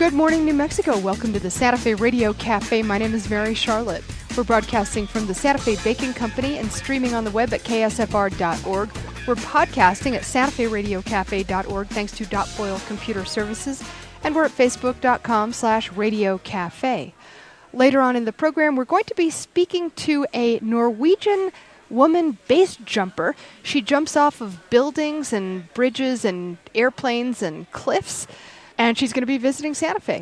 Good morning, New Mexico. Welcome to the Santa Fe Radio Cafe. My name is Mary Charlotte. We're broadcasting from the Santa Fe Baking Company and streaming on the web at ksfr.org. We're podcasting at santaferadiocafe.org thanks to Dot Foil Computer Services. And we're at facebook.com/Radio Cafe. Later on in the program, we're going to be speaking to a Norwegian woman base jumper. She jumps off of buildings and bridges and airplanes and cliffs, and she's going to be visiting Santa Fe.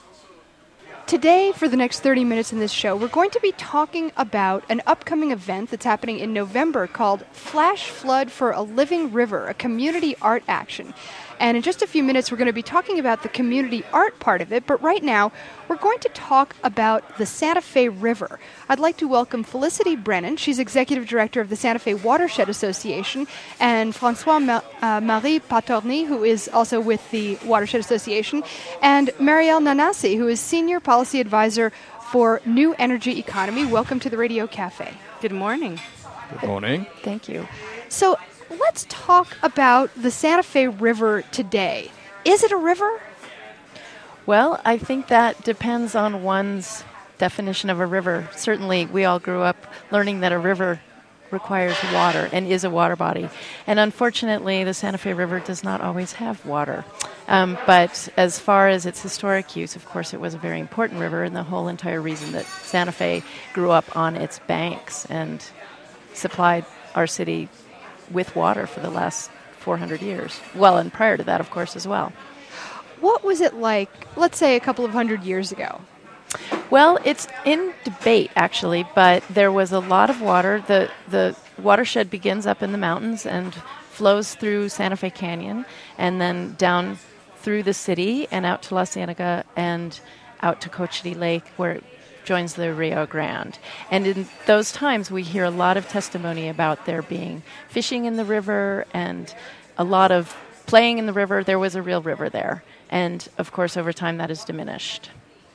Today, for the next 30 minutes in this show, we're going to be talking about an upcoming event that's happening in November called Flash Flood for a Living River, a community art action. And in just a few minutes, we're going to be talking about the community art part of it. But right now, we're going to talk about the Santa Fe River. I'd like to welcome Felicity Brennan. She's Executive Director of the Santa Fe Watershed Association, and François-Marie Patorny, who is also with the Watershed Association, and Marielle Nanasi, who is Senior Policy Advisor for New Energy Economy. Welcome to the Radio Cafe. Good morning. Good morning. Thank you. So let's talk about the Santa Fe River today. Is it a river? Well, I think that depends on one's definition of a river. Certainly, we all grew up learning that a river requires water and is a water body. And unfortunately, the Santa Fe River does not always have water. But as far as its historic use, of course, it was a very important river, and the whole entire reason that Santa Fe grew up on its banks and supplied our city with water for the last 400 years. Well, and prior to that, of course, as well. What was it like, let's say, a couple of hundred years ago? Well, it's in debate, actually, but there was a lot of water. The watershed begins up in the mountains and flows through Santa Fe Canyon and then down through the city and out to La Cienega and out to Cochiti Lake, where it joins the Rio Grande. And in those times, we hear a lot of testimony about there being fishing in the river and a lot of playing in the river. There was a real river there. And, of course, over time, that has diminished.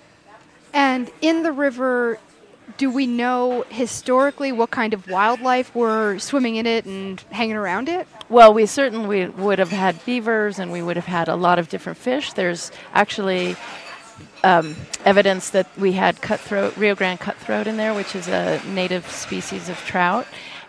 And in the river, do we know historically what kind of wildlife were swimming in it and hanging around it? Well, we certainly would have had beavers, and we would have had a lot of different fish. There's actually evidence that we had Rio Grande cutthroat in there, which is a native species of trout.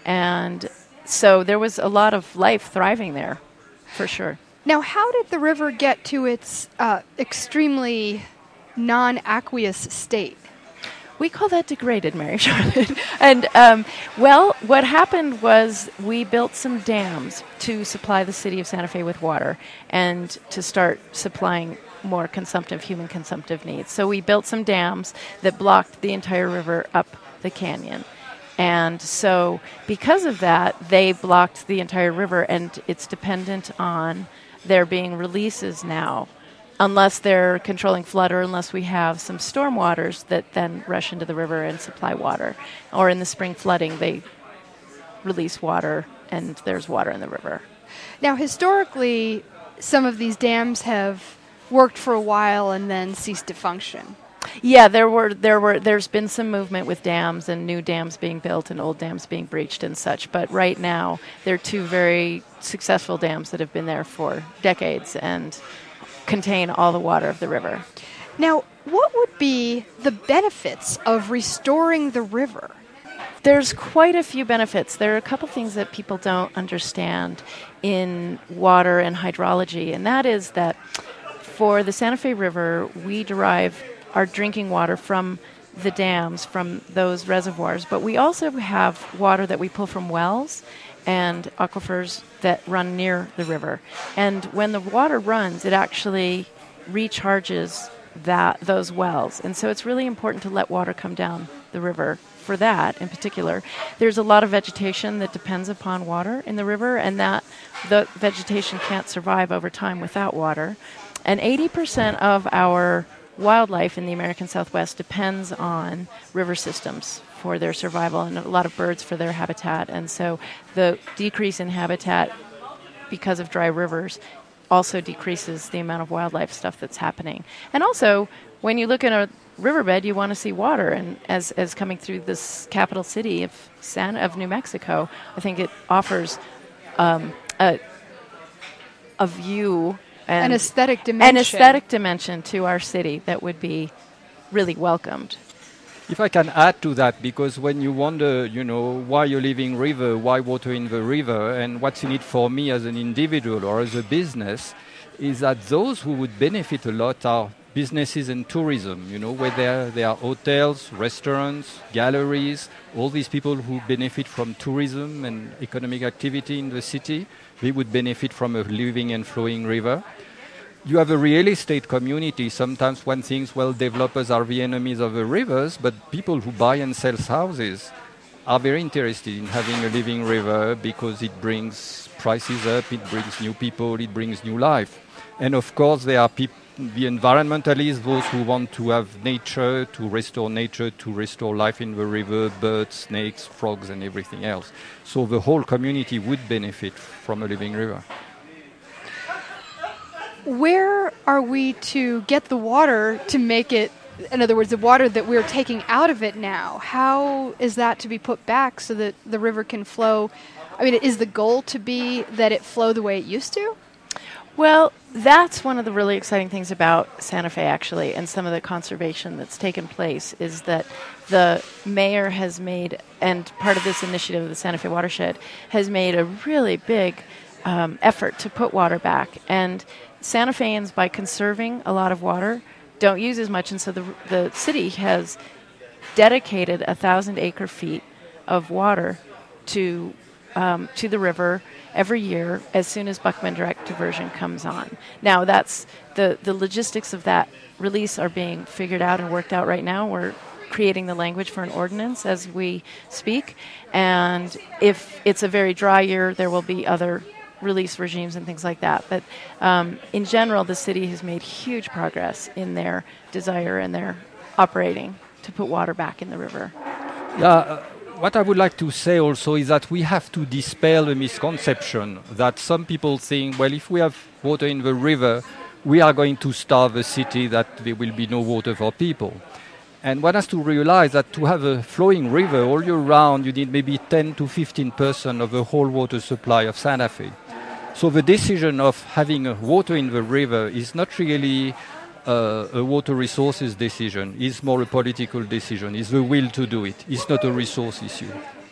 And so there was a lot of life thriving there, for sure. Now, how did the river get to its extremely non-aqueous state? We call that degraded, Mary Charlotte. And, well, what happened was we built some dams to supply the city of Santa Fe with water and to start supplying more human consumptive needs. So we built some dams that blocked the entire river up the canyon. And so because of that, they blocked the entire river, and it's dependent on there being releases now, unless they're controlling flood or unless we have some storm waters that then rush into the river and supply water. Or in the spring flooding, they release water, and there's water in the river. Now, historically, some of these dams have worked for a while and then ceased to function. Yeah, there's been some movement with dams and new dams being built and old dams being breached and such. But right now, there are two very successful dams that have been there for decades and contain all the water of the river. Now, what would be the benefits of restoring the river? There's quite a few benefits. There are a couple things that people don't understand in water and hydrology, and that is that for the Santa Fe River, we derive our drinking water from the dams, from those reservoirs, but we also have water that we pull from wells and aquifers that run near the river. And when the water runs, it actually recharges those wells. And so it's really important to let water come down the river for that in particular. There's a lot of vegetation that depends upon water in the river, and that the vegetation can't survive over time without water. And 80% of our wildlife in the American Southwest depends on river systems for their survival, and a lot of birds for their habitat. And so the decrease in habitat because of dry rivers also decreases the amount of wildlife stuff that's happening. And also, when you look at a riverbed, you want to see water. And as coming through this capital city of New Mexico, I think it offers a view an aesthetic dimension. An aesthetic dimension to our city that would be really welcomed. If I can add to that, because when you wonder, why you're living river, why water in the river, and what's in it for me as an individual or as a business, is that those who would benefit a lot are businesses and tourism, where there are hotels, restaurants, galleries, all these people who benefit from tourism and economic activity in the city, they would benefit from a living and flowing river. You have a real estate community. Sometimes one thinks, well, developers are the enemies of the rivers, but people who buy and sell houses are very interested in having a living river because it brings prices up, it brings new people, it brings new life. And of course, there are the environmentalists, those who want to have nature, to restore life in the river, birds, snakes, frogs, and everything else. So the whole community would benefit from a living river. Where are we to get the water to make it, in other words, the water that we're taking out of it now, how is that to be put back so that the river can flow? I mean, is the goal to be that it flow the way it used to? Well, that's one of the really exciting things about Santa Fe, actually, and some of the conservation that's taken place, is that the mayor has made, and part of this initiative of the Santa Fe watershed, has made a really big effort to put water back. And Santa Feans, by conserving a lot of water, don't use as much, and so the city has dedicated 1,000 acre-feet of water to the river every year as soon as Buckman Direct Diversion comes on. Now, that's the logistics of that release are being figured out and worked out right now. We're creating the language for an ordinance as we speak, and if it's a very dry year, there will be other release regimes and things like that. But in general, the city has made huge progress in their desire and their operating to put water back in the river. What I would like to say also is that we have to dispel the misconception that some people think, well, if we have water in the river, we are going to starve the city, that there will be no water for people. And one has to realize that to have a flowing river all year round, you need maybe 10 to 15% of the whole water supply of Santa Fe. So the decision of having water in the river is not really a water resources decision. It's more a political decision. It's the will to do it. It's not a resource issue.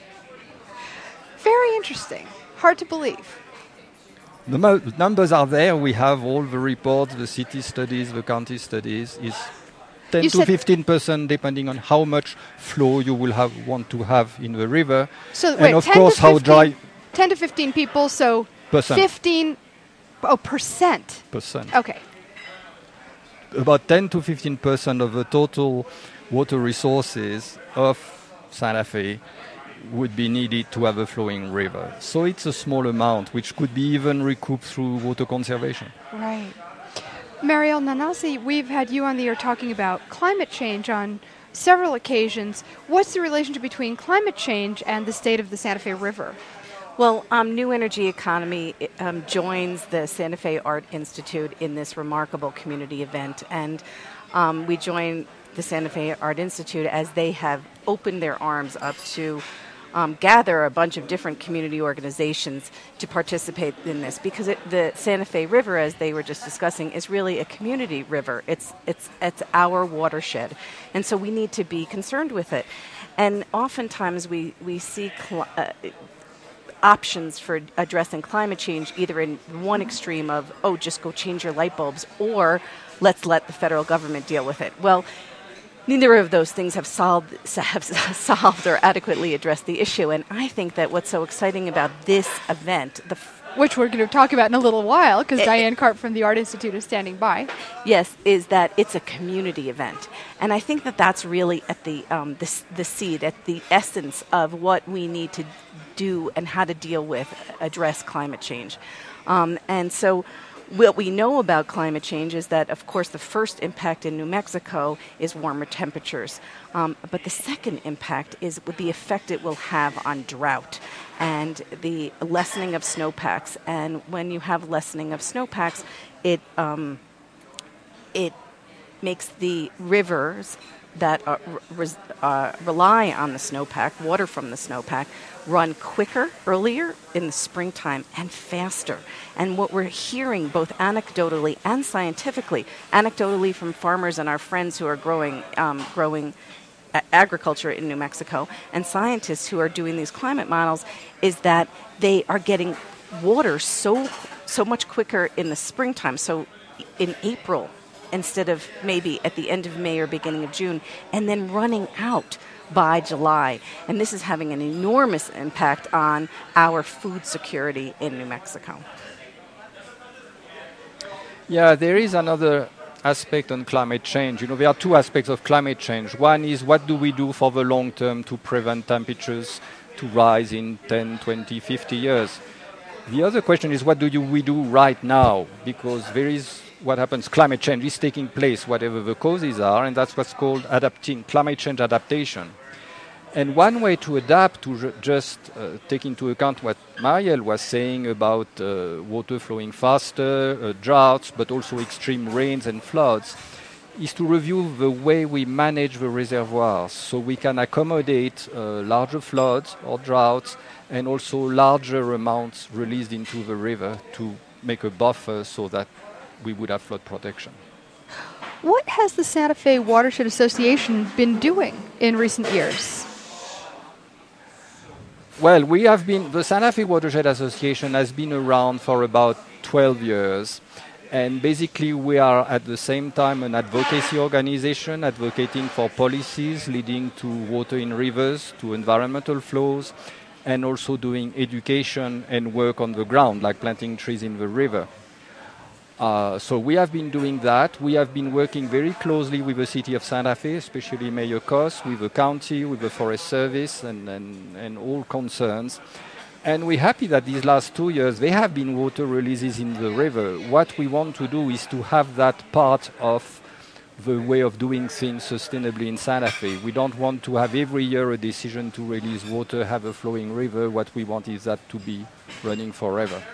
Very interesting. Hard to believe. The numbers are there. We have all the reports, the city studies, the county studies. It's 10 to 15%, depending on how much flow you will want to have in the river. So, and of course, how dry. 10 to 15 people, so percent. 15. Oh, percent. Okay. About 10 to 15% of the total water resources of Santa Fe would be needed to have a flowing river. So it's a small amount, which could be even recouped through water conservation. Right. Mariel Nanazi, we've had you on the air talking about climate change on several occasions. What's the relationship between climate change and the state of the Santa Fe River? Well, New Energy Economy joins the Santa Fe Art Institute in this remarkable community event. And we join the Santa Fe Art Institute as they have opened their arms up to gather a bunch of different community organizations to participate in this. Because the Santa Fe River, as they were just discussing, is really a community river. It's our watershed. And so we need to be concerned with it. And oftentimes we see options for addressing climate change either in one extreme of, oh, just go change your light bulbs, or let's let the federal government deal with it. Well, neither of those things have solved or adequately addressed the issue. And I think that what's so exciting about this event, which we're going to talk about in a little while, because Diane Karp from the Art Institute is standing by. Yes, is that it's a community event. And I think that that's really at the seed, at the essence of what we need to do and how to deal with, address climate change. And so what we know about climate change is that, of course, the first impact in New Mexico is warmer temperatures. But the second impact is the effect it will have on drought and the lessening of snowpacks. And when you have lessening of snowpacks, it makes the rivers that rely on the snowpack, water from the snowpack, run quicker, earlier in the springtime, and faster. And what we're hearing both anecdotally and scientifically, anecdotally from farmers and our friends who are growing agriculture in New Mexico, and scientists who are doing these climate models, is that they are getting water so much quicker in the springtime. So in April, instead of maybe at the end of May or beginning of June, and then running out by July. And this is having an enormous impact on our food security in New Mexico. Yeah, there is another aspect on climate change. There are two aspects of climate change. One is what do we do for the long term to prevent temperatures to rise in 10, 20, 50 years? The other question is what do we do right now? Because there is what happens, climate change is taking place, whatever the causes are, and that's what's called climate change adaptation. And one way to adapt to just take into account what Marielle was saying about water flowing faster, droughts, but also extreme rains and floods, is to review the way we manage the reservoirs so we can accommodate larger floods or droughts and also larger amounts released into the river to make a buffer so that we would have flood protection. What has the Santa Fe Watershed Association been doing in recent years? Well, the Santa Fe Watershed Association has been around for about 12 years. And basically, we are at the same time an advocacy organization advocating for policies leading to water in rivers, to environmental flows, and also doing education and work on the ground, like planting trees in the river. So we have been doing that. We have been working very closely with the city of Santa Fe, especially Mayor Koss, with the county, with the Forest Service, and all concerns. And we're happy that these last 2 years, there have been water releases in the river. What we want to do is to have that part of the way of doing things sustainably in Santa Fe. We don't want to have every year a decision to release water, have a flowing river. What we want is that to be running forever.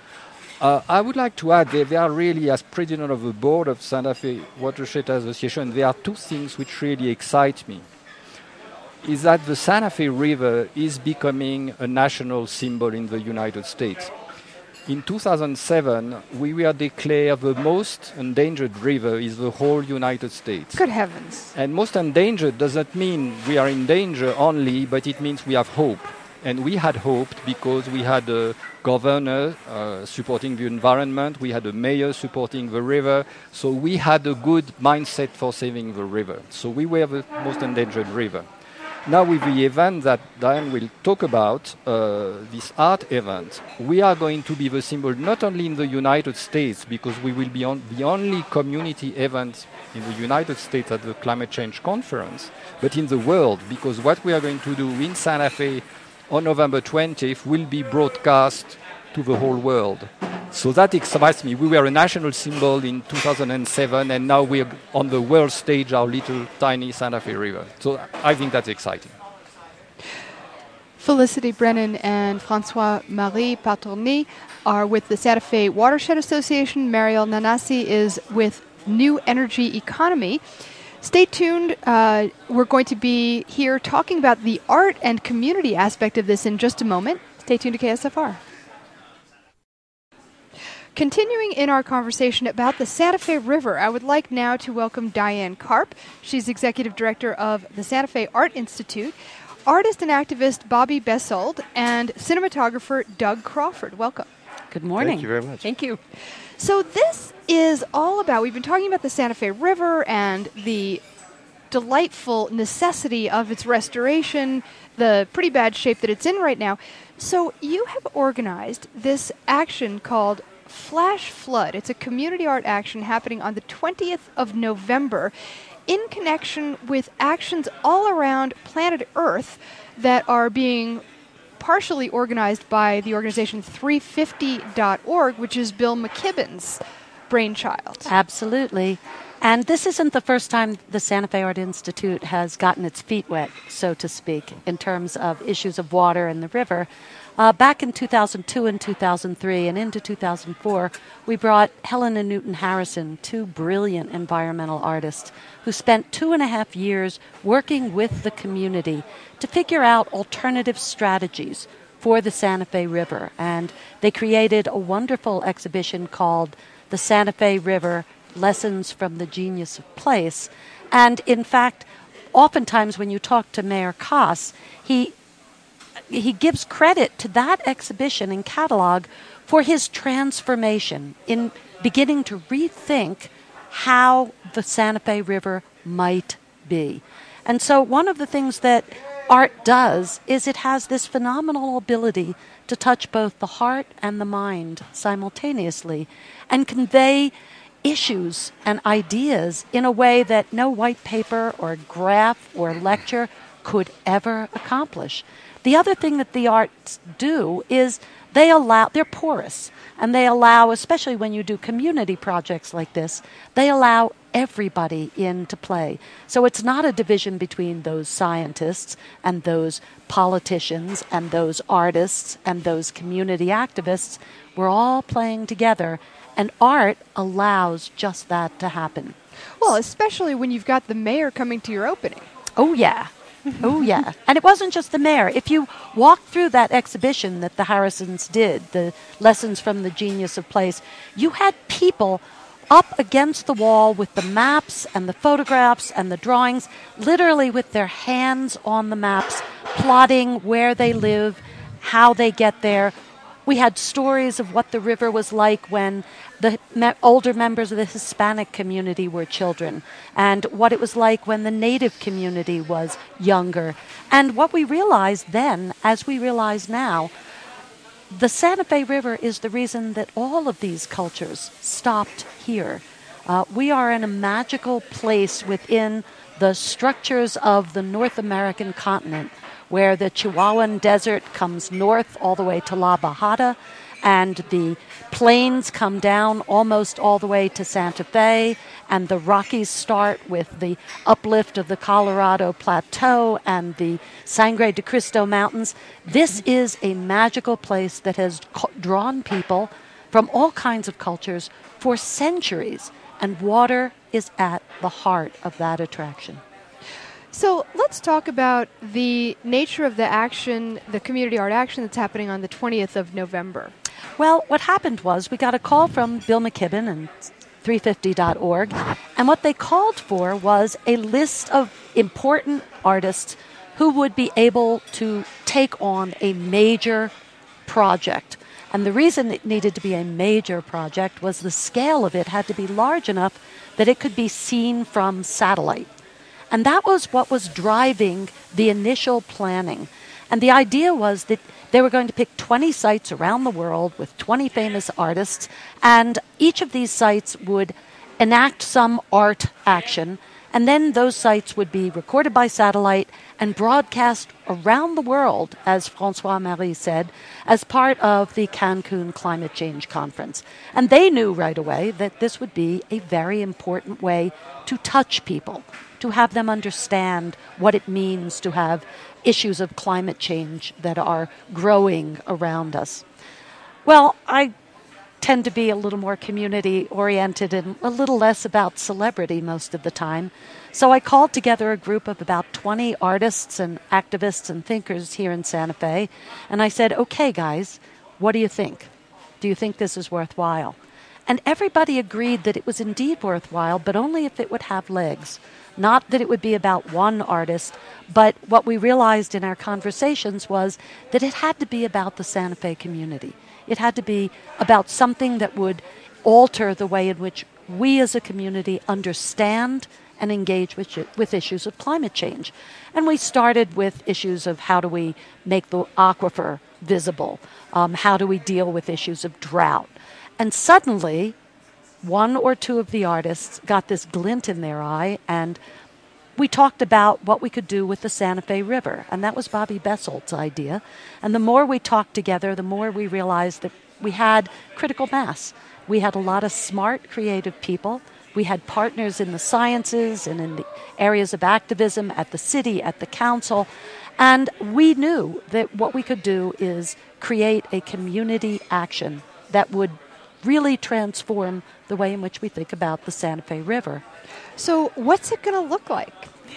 I would like to add that there are really, as president of the board of Santa Fe Watershed Association, there are two things which really excite me. Is that the Santa Fe River is becoming a national symbol in the United States. In 2007, we were declared the most endangered river in the whole United States. Good heavens. And most endangered doesn't mean we are in danger only, but it means we have hope. And we had hoped because we had a governor supporting the environment, we had a mayor supporting the river, so we had a good mindset for saving the river. So we were the most endangered river. Now with the event that Diane will talk about, this art event, we are going to be the symbol not only in the United States, because we will be the only community event in the United States at the Climate Change Conference, but in the world, because what we are going to do in Santa Fe on November 20th will be broadcast to the whole world. So that excites me. We were a national symbol in 2007, and now we're on the world stage, our little tiny Santa Fe River. So I think that's exciting. Felicity Brennan and François-Marie Patorny are with the Santa Fe Watershed Association. Marielle Nanasi is with New Energy Economy. Stay tuned. We're going to be here talking about the art and community aspect of this in just a moment. Stay tuned to KSFR. Continuing in our conversation about the Santa Fe River, I would like now to welcome Diane Karp. She's Executive Director of the Santa Fe Art Institute, artist and activist Bobby Besold, and cinematographer Doug Crawford. Welcome. Good morning. Thank you very much. Thank you. So this is all about, we've been talking about the Santa Fe River and the delightful necessity of its restoration, the pretty bad shape that it's in right now. So you have organized this action called Flash Flood. It's a community art action happening on the 20th of November in connection with actions all around planet Earth that are being partially organized by the organization 350.org, which is Bill McKibben's brainchild. Absolutely. And this isn't the first time the Santa Fe Art Institute has gotten its feet wet, so to speak, in terms of issues of water and the river. Back in 2002 and 2003 and into 2004, we brought Helen and Newton Harrison, two brilliant environmental artists who spent 2.5 years working with the community to figure out alternative strategies for the Santa Fe River. And they created a wonderful exhibition called The Santa Fe River, Lessons from the Genius of Place. And in fact, oftentimes when you talk to Mayor Kaas, he gives credit to that exhibition and catalog for his transformation in beginning to rethink how the Santa Fe River might be. And so one of the things that art does is it has this phenomenal ability to touch both the heart and the mind simultaneously and convey issues and ideas in a way that no white paper or graph or lecture could ever accomplish. The other thing that the arts do is they're porous, and they allow, especially when you do community projects like this, they allow everybody into play. So it's not a division between those scientists and those politicians and those artists and those community activists. We're all playing together, and art allows just that to happen. Well, especially when you've got the mayor coming to your opening. Oh, yeah. Oh, yeah. And it wasn't just the mayor. If you walk through that exhibition that the Harrisons did, the Lessons from the Genius of Place, you had people up against the wall with the maps and the photographs and the drawings, literally with their hands on the maps, plotting where they live, how they get there. We had stories of what the river was like when the older members of the Hispanic community were children, and what it was like when the Native community was younger. And what we realized then, as we realize now, the Santa Fe River is the reason that all of these cultures stopped here. We are in a magical place within the structures of the North American continent, where the Chihuahuan Desert comes north all the way to La Bajada, and the plains come down almost all the way to Santa Fe, and the Rockies start with the uplift of the Colorado Plateau and the Sangre de Cristo Mountains. This is a magical place that has drawn people from all kinds of cultures for centuries, and water is at the heart of that attraction. So let's talk about the nature of the action, the community art action that's happening on the 20th of November. Well, what happened was we got a call from Bill McKibben and 350.org, and what they called for was a list of important artists who would be able to take on a major project. And the reason it needed to be a major project was the scale of it had to be large enough that it could be seen from satellite. And that was what was driving the initial planning. And the idea was that they were going to pick 20 sites around the world with 20 famous artists, and each of these sites would enact some art action, and then those sites would be recorded by satellite and broadcast around the world, as François-Marie said, as part of the Cancun Climate Change Conference. And they knew right away that this would be a very important way to touch people, to have them understand what it means to have issues of climate change that are growing around us. Well, I tend to be a little more community-oriented and a little less about celebrity most of the time. So I called together a group of about 20 artists and activists and thinkers here in Santa Fe, and I said, okay, guys, what do you think? Do you think this is worthwhile? And everybody agreed that it was indeed worthwhile, but only if it would have legs. Not that it would be about one artist, but what we realized in our conversations was that it had to be about the Santa Fe community. It had to be about something that would alter the way in which we as a community understand and engage with issues of climate change. And we started with issues of how do we make the aquifer visible? How do we deal with issues of drought? And suddenly, one or two of the artists got this glint in their eye, and we talked about what we could do with the Santa Fe River, and that was Bobby Bessolt's idea. And the more we talked together, the more we realized that we had critical mass. We had a lot of smart, creative people We had partners in the sciences and in the areas of activism at the city, at the council. And we knew that what we could do is create a community action that would really transform the way in which we think about the Santa Fe River. So what's it going to look like?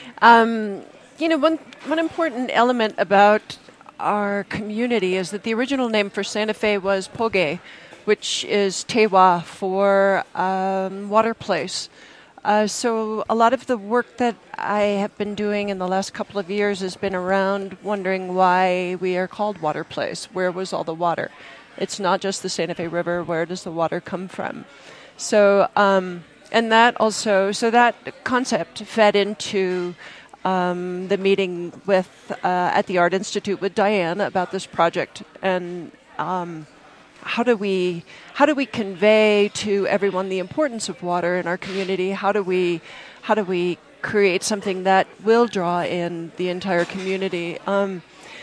One important element about our community is that the original name for Santa Fe was Poge, which is Tewa for water place. So a lot of the work that I have been doing in the last couple of years has been around wondering why we are called Water Place. Where was all the water? It's not just the Santa Fe River. Where does the water come from? So, that concept fed into the meeting with at the Art Institute with Diane about this project, and how do we convey to everyone the importance of water in our community? How do we create something that will draw in the entire community? And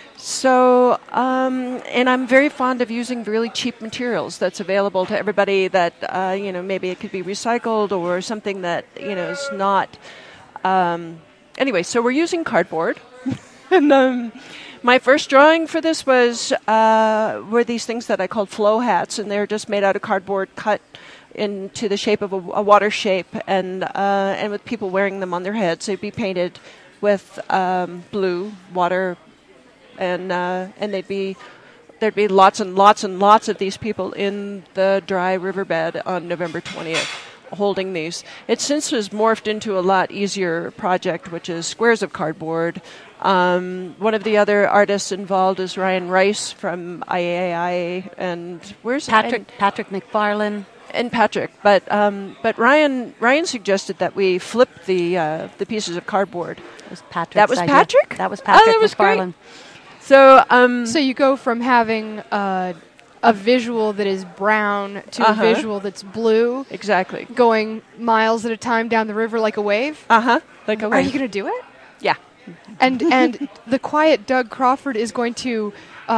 I'm very fond of using really cheap materials that's available to everybody. That maybe it could be recycled or something that is not. Anyway, so we're using cardboard, and my first drawing for this were these things that I called flow hats, and they're just made out of cardboard cut into the shape of a water shape, and with people wearing them on their heads. They'd be painted with blue water, and there'd be lots and lots and lots of these people in the dry riverbed on November 20th. Holding these. It since has morphed into a lot easier project, which is squares of cardboard. One of the other artists involved is Ryan Rice from IAI, and where's Patrick McFarlane and Patrick. But Ryan suggested that we flip the pieces of cardboard. That was Patrick's That was idea. Patrick. That was Patrick that was McFarlane. Great. So you go from having a visual that is brown to a visual that's blue. Exactly. Going miles at a time down the river like a wave. Like a Are wave. you going to do it? Yeah. And the quiet Doug Crawford is going to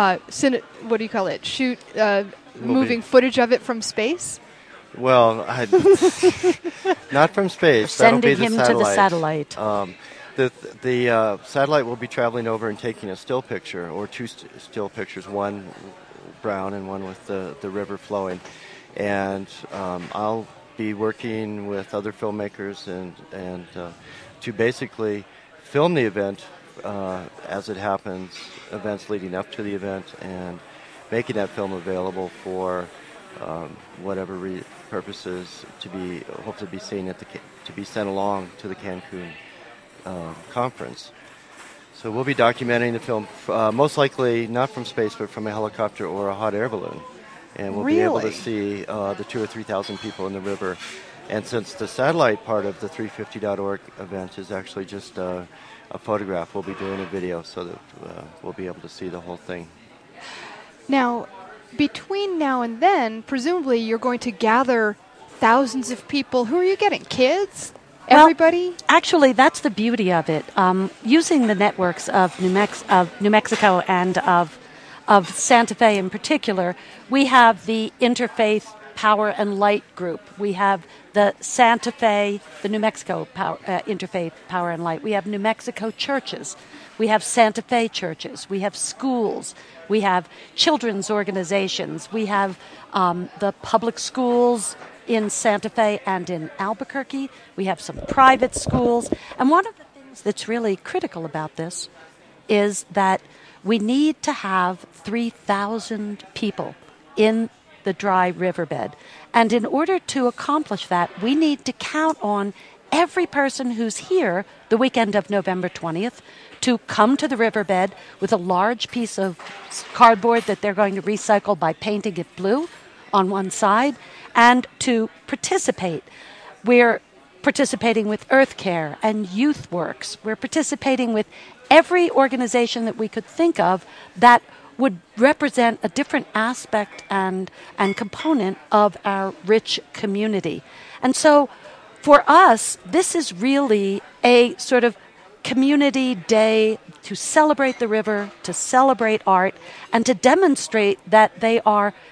shoot moving footage of it from space? Well, not from space. Sending That'll be him to the satellite. The satellite will be traveling over and taking a still picture, or two still pictures, one brown and one with the river flowing. And I'll be working with other filmmakers and to basically film the event as it happens, events leading up to the event, and making that film available for whatever purposes to be seen to be sent along to the Cancun conference. So we'll be documenting the film, most likely not from space, but from a helicopter or a hot air balloon. And we'll be able to see the 2,000 or 3,000 people in the river. And since the satellite part of the 350.org event is actually just a photograph, we'll be doing a video so that we'll be able to see the whole thing. Now, between now and then, presumably you're going to gather thousands of people. Who are you getting? Kids? Everybody? Well, actually, that's the beauty of it. Using the networks of New Mexico and of Santa Fe in particular, we have the Interfaith Power and Light group. We have the Santa Fe, the New Mexico Interfaith Power and Light. We have New Mexico churches. We have Santa Fe churches. We have schools. We have children's organizations. We have the public schools in Santa Fe and in Albuquerque. We have some private schools. And one of the things that's really critical about this is that we need to have 3,000 people in the dry riverbed. And in order to accomplish that, we need to count on every person who's here the weekend of November 20th to come to the riverbed with a large piece of cardboard that they're going to recycle by painting it blue on one side, and to participate. We're participating with Earth Care and Youth Works. We're participating with every organization that we could think of that would represent a different aspect and component of our rich community. And so for us, this is really a sort of community day to celebrate the river, to celebrate art, and to demonstrate that they are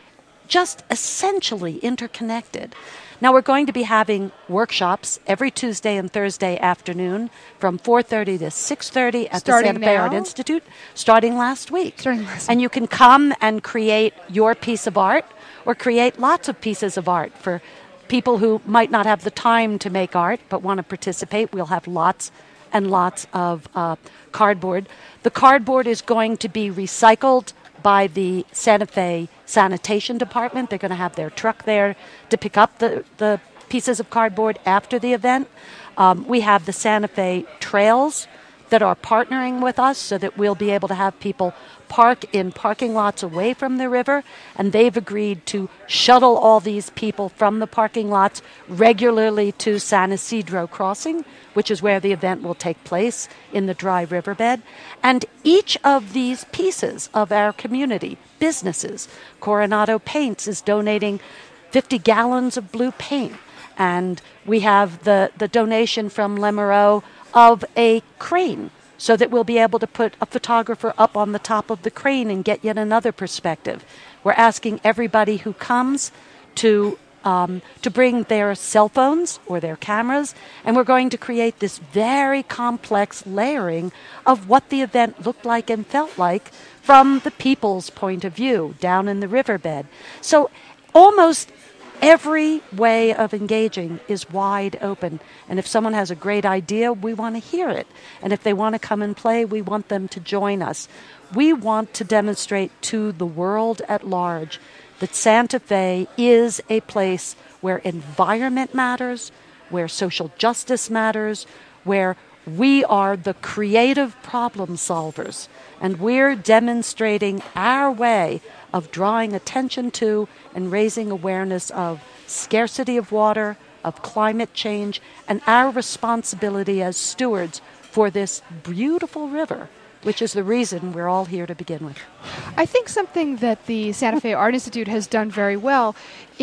just essentially interconnected. Now, we're going to be having workshops every Tuesday and Thursday afternoon from 4:30 to 6:30 at the Santa Fe Art Institute, starting last week. And you can come and create your piece of art or create lots of pieces of art for people who might not have the time to make art but want to participate. We'll have lots and lots of cardboard. The cardboard is going to be recycled by the Santa Fe Sanitation Department. They're going to have their truck there to pick up the pieces of cardboard after the event. We have the Santa Fe Trails that are partnering with us so that we'll be able to have people park in parking lots away from the river, and they've agreed to shuttle all these people from the parking lots regularly to San Isidro Crossing, which is where the event will take place in the dry riverbed. And each of these pieces of our community, businesses, Coronado Paints is donating 50 gallons of blue paint, and we have the donation from Lemureau of a crane, so that we'll be able to put a photographer up on the top of the crane and get yet another perspective. We're asking everybody who comes to bring their cell phones or their cameras, and we're going to create this very complex layering of what the event looked like and felt like from the people's point of view down in the riverbed. So almost every way of engaging is wide open. And if someone has a great idea, we want to hear it. And if they want to come and play, we want them to join us. We want to demonstrate to the world at large that Santa Fe is a place where environment matters, where social justice matters, where we are the creative problem solvers. And we're demonstrating our way of drawing attention to and raising awareness of scarcity of water, of climate change, and our responsibility as stewards for this beautiful river, which is the reason we're all here to begin with. I think something that the Santa Fe Art Institute has done very well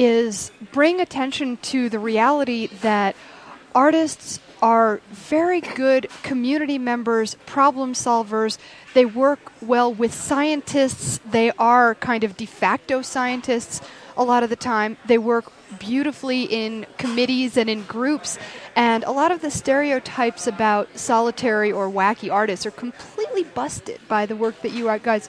is bring attention to the reality that artists are very good community members, problem solvers. They work well with scientists. They are kind of de facto scientists a lot of the time. They work beautifully in committees and in groups. And a lot of the stereotypes about solitary or wacky artists are completely busted by the work that you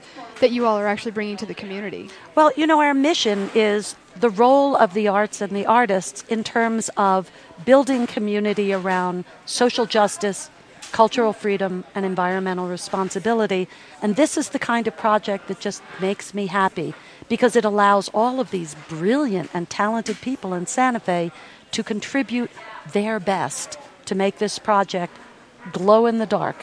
all are actually bringing to the community. Well, you know, our mission is the role of the arts and the artists in terms of building community around social justice, cultural freedom, and environmental responsibility. And this is the kind of project that just makes me happy, because it allows all of these brilliant and talented people in Santa Fe to contribute their best to make this project glow in the dark.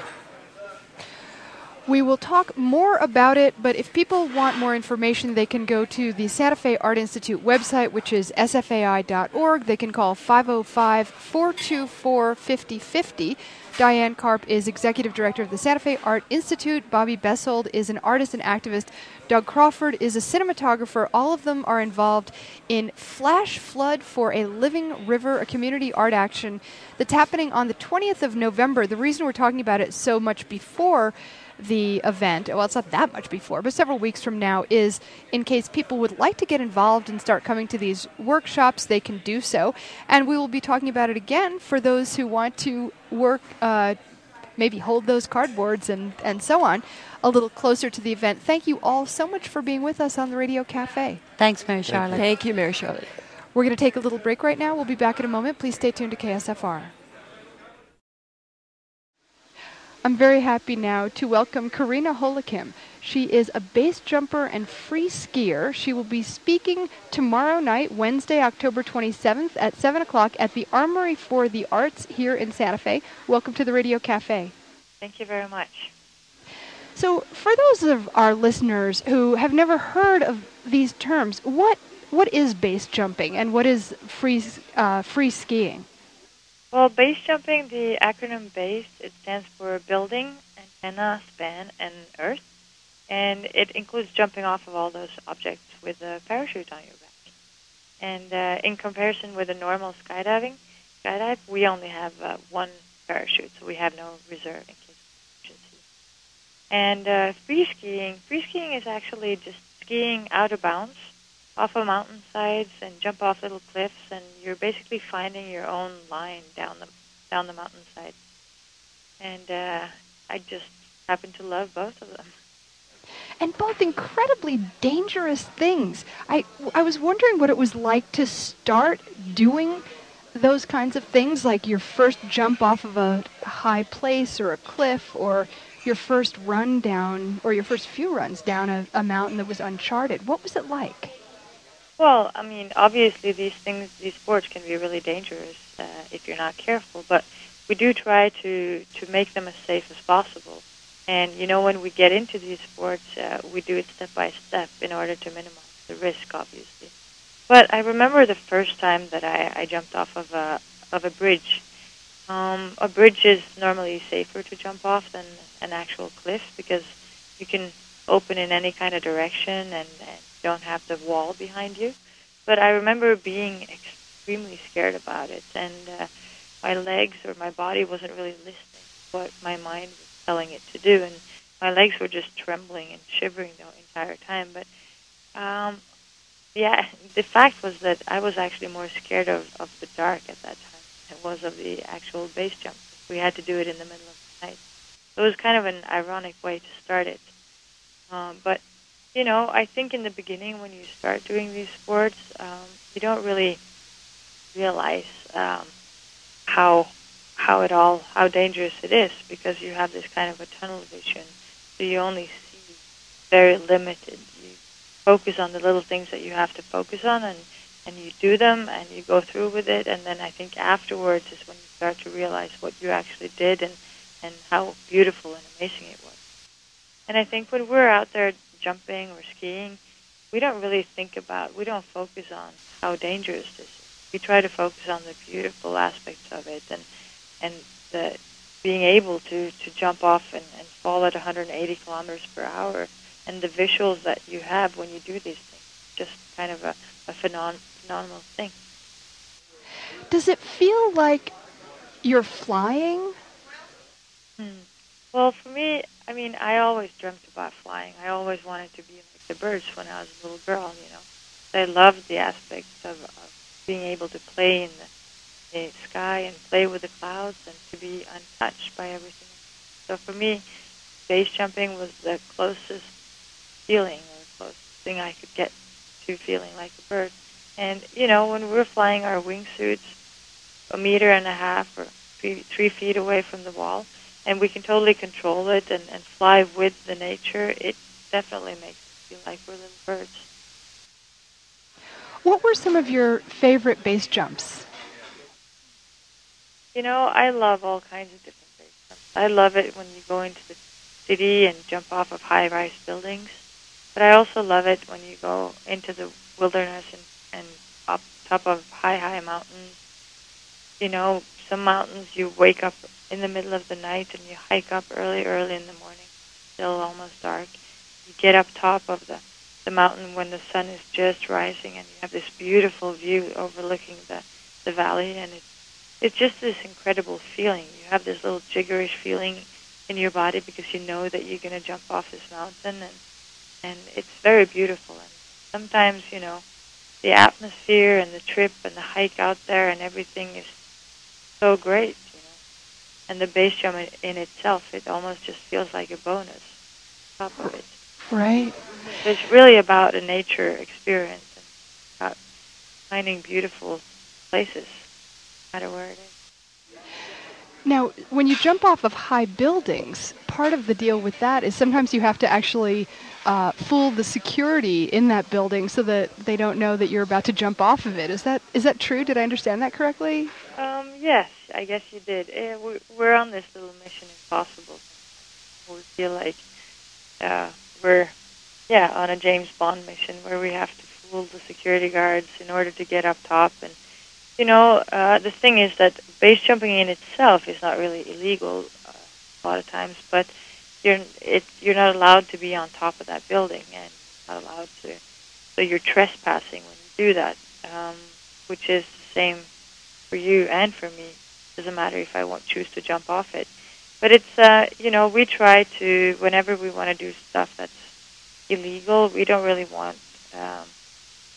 We will talk more about it, but if people want more information, they can go to the Santa Fe Art Institute website, which is sfai.org. They can call 505-424-5050. Diane Karp is Executive Director of the Santa Fe Art Institute. Bobby Bessold is an artist and activist. Doug Crawford is a cinematographer. All of them are involved in Flash Flood for a Living River, a community art action that's happening on the 20th of November. The reason we're talking about it so much before the event, well, it's not that much before, but several weeks from now, is in case people would like to get involved and start coming to these workshops, they can do so. And we will be talking about it again for those who want to work, maybe hold those cardboards and so on, a little closer to the event. Thank you all so much for being with us on the Radio Cafe. Thanks, Mary Charlotte. Thank you, Mary Charlotte. We're going to take a little break right now. We'll be back in a moment. Please stay tuned to KSFR. I'm very happy now to welcome Karina Holokim. She is a base jumper and free skier. She will be speaking tomorrow night, Wednesday, October 27th at 7 o'clock at the Armory for the Arts here in Santa Fe. Welcome to the Radio Cafe. Thank you very much. So for those of our listeners who have never heard of these terms, what is base jumping and what is free skiing? Well, base jumping, the acronym BASE, it stands for Building, Antenna, Span, and Earth. And it includes jumping off of all those objects with a parachute on your back. And in comparison with a normal skydive, we only have one parachute, so we have no reserve in case of emergency. And free skiing is actually just skiing out of bounds off of mountainsides and jump off little cliffs, and you're basically finding your own line down the mountainside. And I just happen to love both of them. And both incredibly dangerous things. I was wondering what it was like to start doing those kinds of things, like your first jump off of a high place or a cliff, or your first run down, or your first few runs down a mountain that was uncharted. What was it like? Well, I mean, obviously these sports can be really dangerous if you're not careful, but we do try to make them as safe as possible. And, you know, when we get into these sports, we do it step by step in order to minimize the risk, obviously. But I remember the first time that I jumped off of a bridge. A bridge is normally safer to jump off than an actual cliff because you can open in any kind of direction and don't have the wall behind you. But I remember being extremely scared about it, and my legs or my body wasn't really listening to what my mind was telling it to do, and my legs were just trembling and shivering the entire time. But yeah, the fact was that I was actually more scared of the dark at that time than it was of the actual base jump. We had to do it in the middle of the night. So it was kind of an ironic way to start it. But, you know, I think in the beginning when you start doing these sports, you don't really realize how dangerous it is because you have this kind of a tunnel vision. So you only see very limited. You focus on the little things that you have to focus on, and you do them, and you go through with it, and then I think afterwards is when you start to realize what you actually did and how beautiful and amazing it was. And I think when we're out there jumping or skiing, we don't focus on how dangerous this is. We try to focus on the beautiful aspects of it and the being able to jump off and fall at 180 kilometers per hour, and the visuals that you have when you do these things, just kind of a phenomenal thing. Does it feel like you're flying? Well, for me, I mean, I always dreamt about flying. I always wanted to be like the birds when I was a little girl, you know. I loved the aspects of being able to play in the sky and play with the clouds and to be untouched by everything. So for me, base jumping was the closest feeling or the closest thing I could get to feeling like a bird. And, you know, when we're flying our wingsuits 1.5 meters or 3 feet away from the wall, and we can totally control it and fly with the nature, it definitely makes us feel like we're little birds. What were some of your favorite base jumps? You know, I love all kinds of different base jumps. I love it when you go into the city and jump off of high-rise buildings, but I also love it when you go into the wilderness and up top of high mountains. You know, some mountains you wake up in the middle of the night and you hike up early in the morning, still almost dark. You get up top of the mountain when the sun is just rising, and you have this beautiful view overlooking the valley, and it's just this incredible feeling. You have this little jiggerish feeling in your body because you know that you're going to jump off this mountain, and it's very beautiful. And sometimes, you know, the atmosphere and the trip and the hike out there and everything is so great, you know. And the base jump in itself, it almost just feels like a bonus on top of it. Right. So it's really about a nature experience and about finding beautiful places, no matter where it is. Now, when you jump off of high buildings, part of the deal with that is sometimes you have to actually fool the security in that building so that they don't know that you're about to jump off of it. Is that true? Did I understand that correctly? Yes, I guess you did. We're on this little Mission Impossible. We feel like we're on a James Bond mission where we have to fool the security guards in order to get up top. And you know, the thing is that base jumping in itself is not really illegal a lot of times, but you're not allowed to be on top of that building, and not allowed to. So you're trespassing when you do that, which is the same for you and for me. Doesn't matter if I won't choose to jump off it. But it's, you know, we try to, whenever we want to do stuff that's illegal, we don't really want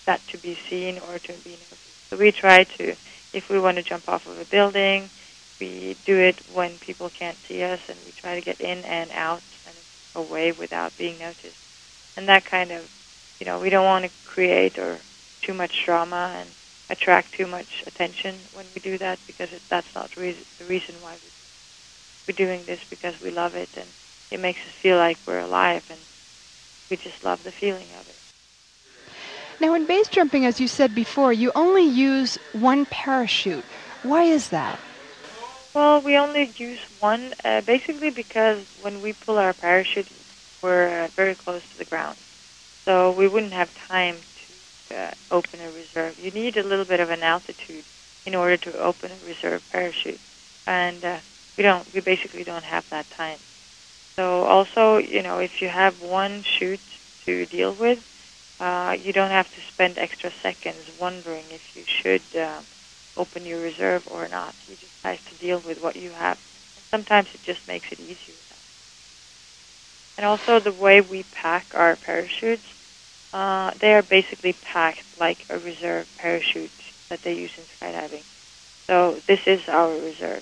that to be seen or to be noticed. So we try to, if we want to jump off of a building, we do it when people can't see us, and we try to get in and out and away without being noticed. And that kind of, we don't want to create or too much drama and attract too much attention when we do that, because that's not the reason why we're doing this, because we love it and it makes us feel like we're alive, and we just love the feeling of it. Now, in base jumping, as you said before, you only use one parachute. Why is that? Well, we only use one, basically because when we pull our parachute, we're very close to the ground. So we wouldn't have time to open a reserve. You need a little bit of an altitude in order to open a reserve parachute. And we basically don't have that time. So also, if you have one chute to deal with, you don't have to spend extra seconds wondering if you should open your reserve or not. You just have to deal with what you have. And sometimes it just makes it easier. And also the way we pack our parachutes, they are basically packed like a reserve parachute that they use in skydiving. So this is our reserve.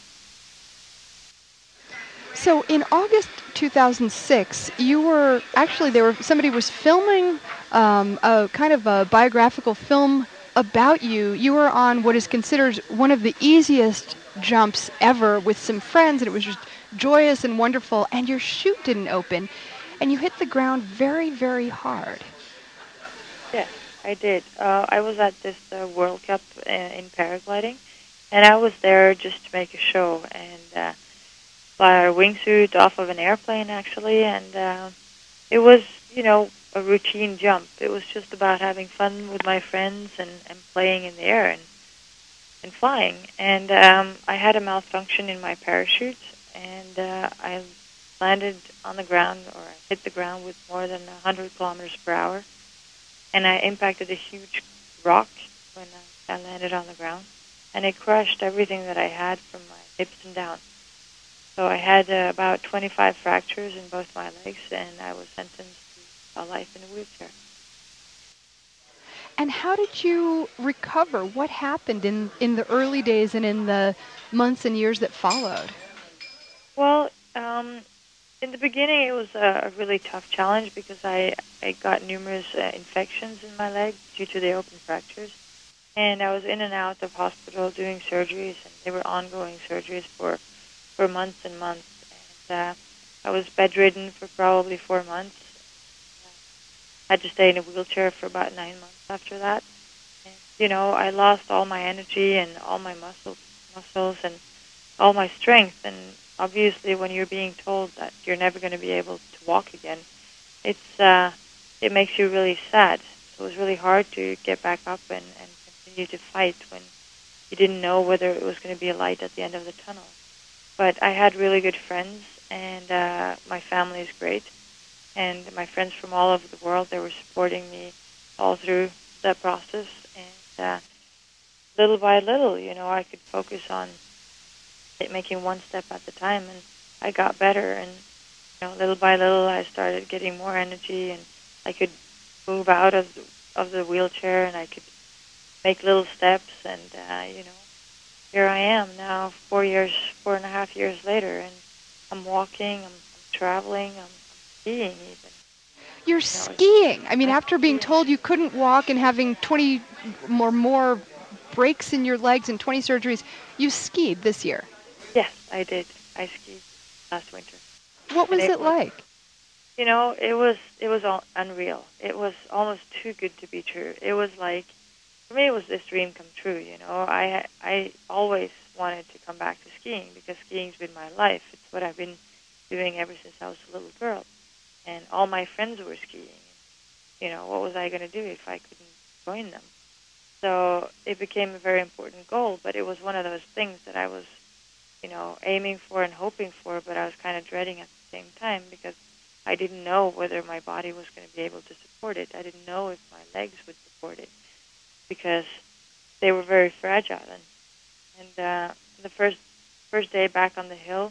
So in August 2006, somebody was filming a kind of a biographical film about you. You were on what is considered one of the easiest jumps ever with some friends, and it was just joyous and wonderful, and your chute didn't open, and you hit the ground very, very hard. Yes, I did. I was at this World Cup in paragliding, and I was there just to make a show and fly our wingsuit off of an airplane, actually, and it was, a routine jump. It was just about having fun with my friends and playing in the air and flying. And I had a malfunction in my parachute, and I landed on the ground, or I hit the ground with more than 100 kilometers per hour, and I impacted a huge rock when I landed on the ground, and it crushed everything that I had from my hips and down. So I had about 25 fractures in both my legs, and I was sentenced to a life in a wheelchair. And how did you recover? What happened in the early days and in the months and years that followed? Well, in the beginning it was a really tough challenge because I got numerous infections in my leg due to the open fractures. And I was in and out of hospital doing surgeries, and they were ongoing surgeries for months and months. And I was bedridden for probably 4 months. I had to stay in a wheelchair for about 9 months after that. And, I lost all my energy and all my muscles and all my strength. And obviously, when you're being told that you're never going to be able to walk again, it makes you really sad. So it was really hard to get back up and continue to fight when you didn't know whether it was going to be a light at the end of the tunnel. But I had really good friends, and my family is great. And my friends from all over the world, they were supporting me all through that process. And little by little, I could focus on making one step at a time, and I got better. And little by little, I started getting more energy, and I could move out of the wheelchair, and I could make little steps. And here I am now, 4.5 years later, and I'm walking, I'm traveling, I'm skiing even. You're skiing. I mean, after being told you couldn't walk and having 20 or more breaks in your legs and 20 surgeries, you skied this year. Yes, I did. I skied last winter. What was it like? It was all unreal. It was almost too good to be true. It was like, for me, it was this dream come true. I always wanted to come back to skiing because skiing's been my life. It's what I've been doing ever since I was a little girl. And all my friends were skiing. What was I going to do if I couldn't join them? So it became a very important goal, but it was one of those things that I was, aiming for and hoping for, but I was kind of dreading at the same time because I didn't know whether my body was going to be able to support it. I didn't know if my legs would support it because they were very fragile. And the first day back on the hill,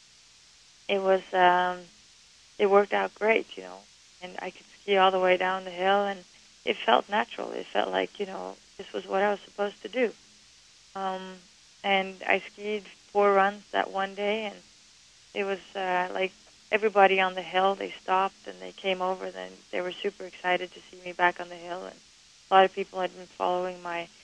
it was it worked out great, and I could ski all the way down the hill, and it felt natural. It felt like, you know, this was what I was supposed to do. Um, and I skied 4 runs that one day, and it was like everybody on the hill, they stopped and they came over. Then they were super excited to see me back on the hill, and a lot of people had been following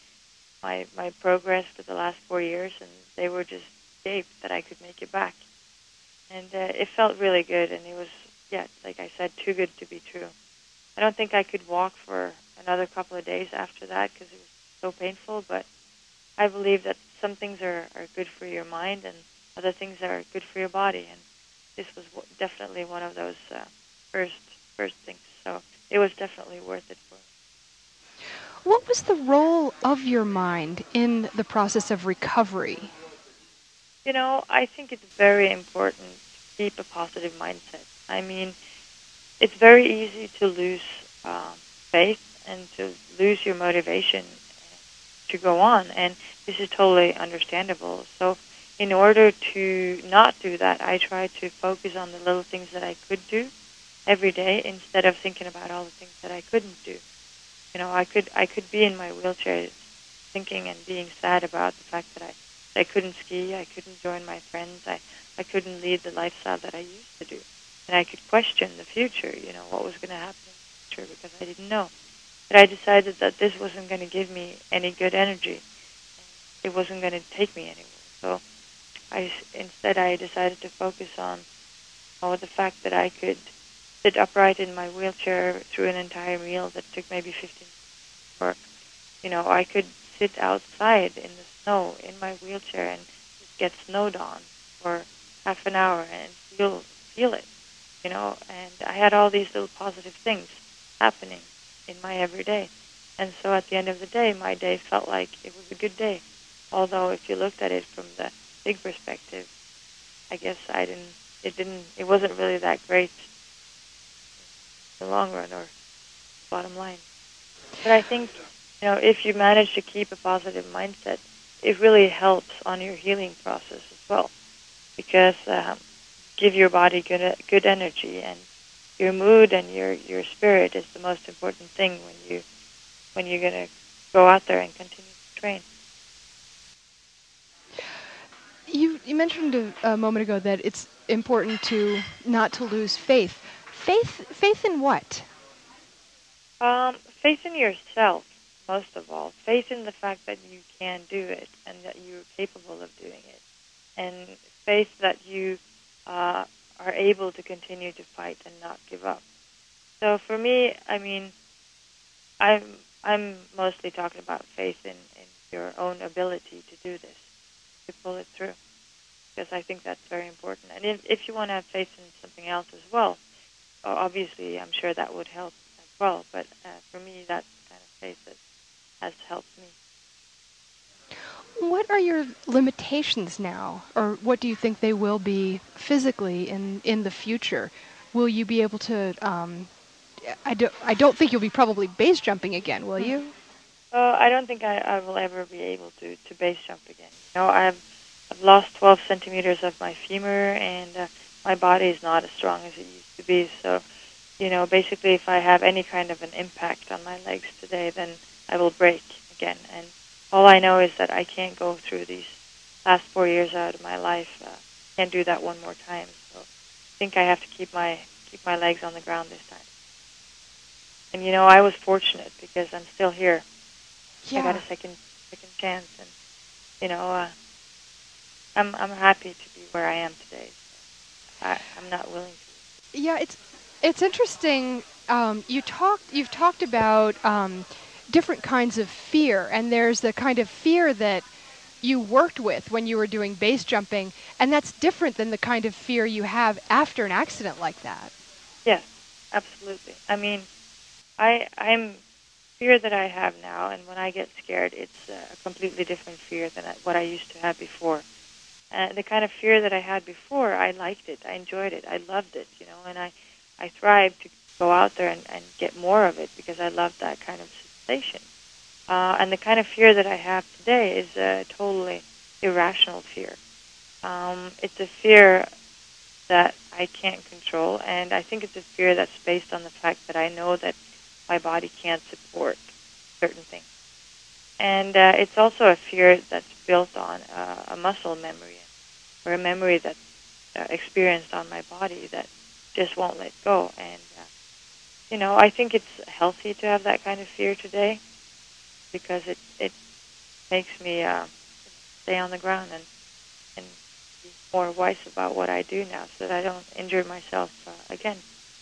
my progress for the last 4 years, and they were just gaped that I could make it back. And it felt really good, and it was, yeah, like I said, too good to be true. I don't think I could walk for another couple of days after that because it was so painful, but I believe that some things are good for your mind and other things are good for your body, and this was definitely one of those first first things. So it was definitely worth it for me. What was the role of your mind in the process of recovery? You know, I think it's very important to keep a positive mindset. I mean, it's very easy to lose faith and to lose your motivation to go on, and this is totally understandable. So in order to not do that, I try to focus on the little things that I could do every day instead of thinking about all the things that I couldn't do. You know, I could be in my wheelchair thinking and being sad about the fact that I couldn't ski, I couldn't join my friends, I couldn't lead the lifestyle that I used to do. And I could question the future, you know, what was going to happen in the future because I didn't know. But I decided that this wasn't going to give me any good energy. It wasn't going to take me anywhere. So instead I decided to focus on the fact that I could sit upright in my wheelchair through an entire meal that took maybe 15 minutes. Or, you know, I could sit outside in the snow in my wheelchair and just get snowed on for half an hour and feel it, you know. And I had all these little positive things happening in my everyday. And so at the end of the day, my day felt like it was a good day. Although if you looked at it from the big perspective, I guess it wasn't really that great in the long run or bottom line. But I think, you know, if you manage to keep a positive mindset, it really helps on your healing process as well, because give your body good energy, and your mood and your spirit is the most important thing when you're going to go out there and continue to train. You mentioned a moment ago that it's important to not to lose faith. Faith in what? Faith in yourself, most of all. Faith in the fact that you can do it and that you're capable of doing it. And faith that you are able to continue to fight and not give up. So for me, I mean, I'm mostly talking about faith in your own ability to do this, to pull it through, because I think that's very important. And if you want to have faith in something else as well, obviously I'm sure that would help as well. But for me, that's the kind of faith that has helped me. What are your limitations now, or what do you think they will be physically in the future? Will you be able to? I don't think you'll be probably base jumping again, will you? I don't think I will ever be able to base jump again. You know, I've lost 12 centimeters of my femur, and my body is not as strong as it used to be. So, you know, basically, if I have any kind of an impact on my legs today, then I will break again. And all I know is that I can't go through these last 4 years out of my life. Can't do that one more time. So, I think I have to keep my legs on the ground this time. And you know, I was fortunate because I'm still here. Yeah. I got a second chance, and you know, I'm happy to be where I am today. So I'm not willing to. Yeah, it's interesting. You've talked about different kinds of fear, and there's the kind of fear that you worked with when you were doing base jumping, and that's different than the kind of fear you have after an accident like that. Yes, absolutely. I mean, I'm fear that I have now, and when I get scared, it's a completely different fear than what I used to have before. The kind of fear that I had before, I liked it, I enjoyed it, I loved it, you know, and I thrived to go out there and get more of it because I loved that kind of sensation. And the kind of fear that I have today is a totally irrational fear. It's a fear that I can't control, and I think it's a fear that's based on the fact that I know that my body can't support certain things. And it's also a fear that's built on a muscle memory or a memory that's experienced on my body that just won't let go. And, I think it's healthy to have that kind of fear today because it makes me stay on the ground and be more wise about what I do now so that I don't injure myself again.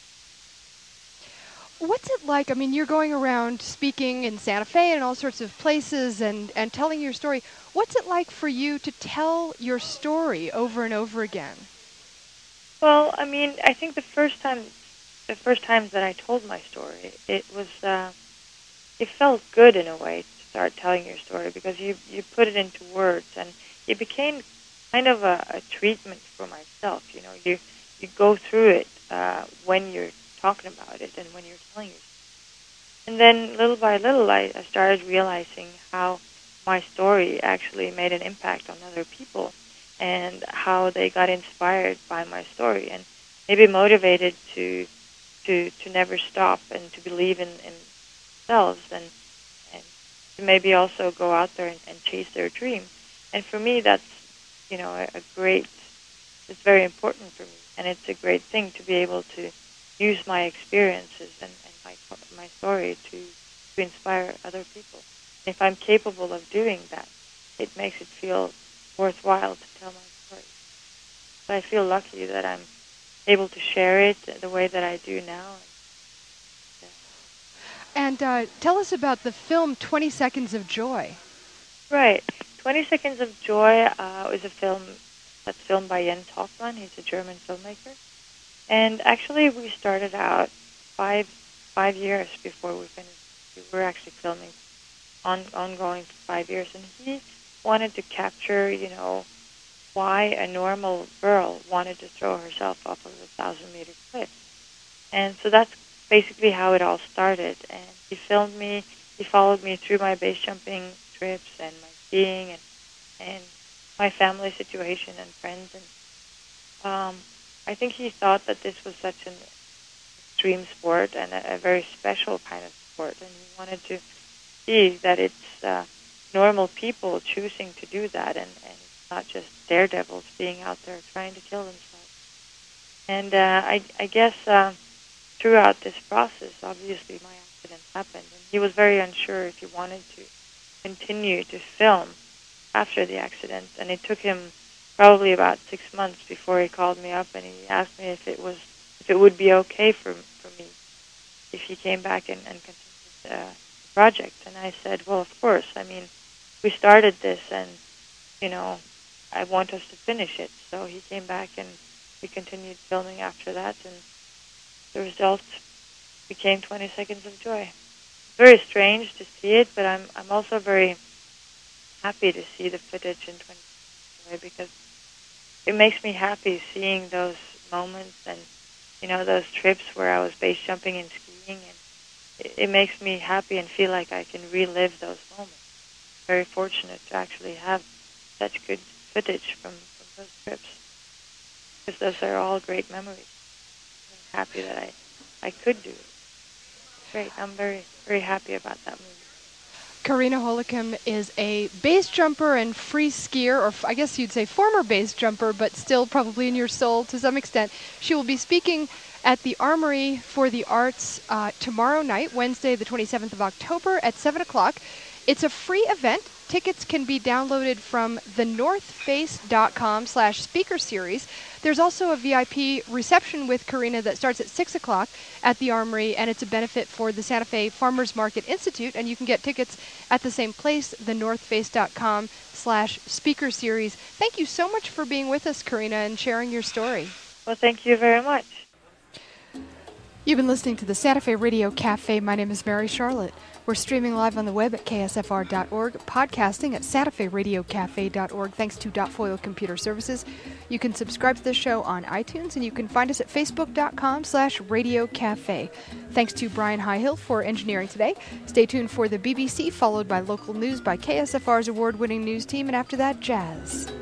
What's it like? I mean, you're going around speaking in Santa Fe and all sorts of places and telling your story. What's it like for you to tell your story over and over again? Well, I mean, I think the first times that I told my story, it felt good in a way to start telling your story because you put it into words and it became kind of a treatment for myself. You go through it when you're talking about it and when you're telling it. And then little by little, I started realizing how my story actually made an impact on other people and how they got inspired by my story and maybe motivated to never stop and to believe in themselves and to maybe also go out there and chase their dream. And for me, that's, it's very important for me. And it's a great thing to be able to use my experiences and my story to inspire other people. If I'm capable of doing that, it makes it feel worthwhile to tell my story. So I feel lucky that I'm able to share it the way that I do now. And tell us about the film 20 Seconds of Joy. Right. 20 Seconds of Joy is a film that's filmed by Jens Hoffmann. He's a German filmmaker. And actually, we started out five years before we finished. We were actually filming ongoing for 5 years. And he wanted to capture, why a normal girl wanted to throw herself off of a 1,000-meter cliff. And so that's basically how it all started. And he filmed me. He followed me through my base jumping trips and my skiing and my family situation and friends. And I think he thought that this was such an extreme sport and a very special kind of sport. And he wanted to see that it's normal people choosing to do that and it's not just daredevils being out there trying to kill themselves. And I guess throughout this process, obviously my accident happened. And he was very unsure if he wanted to continue to film after the accident. And it took him probably about 6 months before he called me up and he asked me if it would be okay for me if he came back and continued the project. And I said, well, of course. I mean, we started this and, I want us to finish it. So he came back and we continued filming after that and the result became 20 Seconds of Joy. Very strange to see it, but I'm also very happy to see the footage in 20 Seconds of Joy because it makes me happy seeing those moments and, those trips where I was base jumping and skiing. And it makes me happy and feel like I can relive those moments. Very fortunate to actually have such good footage from those trips because those are all great memories. I'm happy that I could do it. Great. I'm very, very happy about that movie. Karina Holekim is a base jumper and free skier, or I guess you'd say former base jumper, but still probably in your soul to some extent. She will be speaking at the Armory for the Arts tomorrow night, Wednesday, the 27th of October at 7 o'clock. It's a free event. Tickets can be downloaded from thenorthface.com/speaker series. There's also a VIP reception with Karina that starts at 6 o'clock at the Armory, and it's a benefit for the Santa Fe Farmers Market Institute, and you can get tickets at the same place, thenorthface.com/speaker series. Thank you so much for being with us, Karina, and sharing your story. Well, thank you very much. You've been listening to the Santa Fe Radio Cafe. My name is Mary Charlotte. We're streaming live on the web at ksfr.org, podcasting at santaferadiocafe.org, thanks to Dotfoil Computer Services. You can subscribe to the show on iTunes, and you can find us at facebook.com/Radio Cafe. Thanks to Brian Highhill for engineering today. Stay tuned for the BBC, followed by local news by KSFR's award-winning news team, and after that, jazz.